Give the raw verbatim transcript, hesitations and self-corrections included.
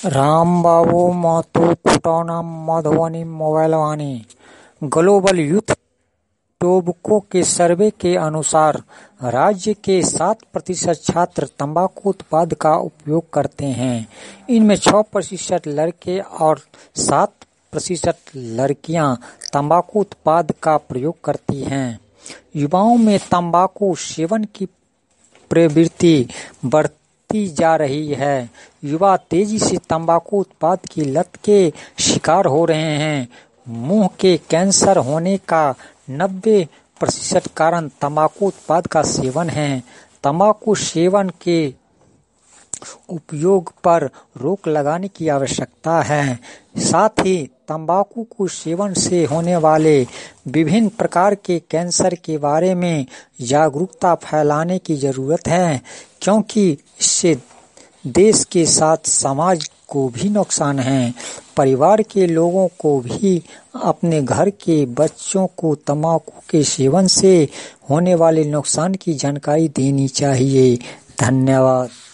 Rambabu Mahto Khutauna Madhubani mobile Vaani. Global youth tobacco के survey के अनुसार राज्य के सात प्रतिशत छात्र तंबाकू उत्पाद का उपयोग करते हैं। इनमें छह प्रतिशत लड़के और सात प्रतिशत लड़कियां तंबाकू उत्पाद का प्रयोग करती हैं। युवाओं में तंबाकू सेवन की प्रवृत्ति बढ़ती जा रही है। युवा तेजी से तंबाकू उत्पाद की लत के शिकार हो रहे हैं। मुंह के कैंसर होने का नब्बे प्रतिशत कारण तंबाकू उत्पाद का सेवन है। तंबाकू सेवन के उपयोग पर रोक लगाने की आवश्यकता है। साथ ही तंबाकू के सेवन से होने वाले विभिन्न प्रकार के कैंसर के बारे में जागरूकता फैलाने की जरूरत है, क्योंकि इससे देश के साथ समाज को भी नुकसान है। परिवार के लोगों को भी अपने घर के बच्चों को तंबाकू के सेवन से होने वाले नुकसान की जानकारी देनी चाहिए। धन्यवाद।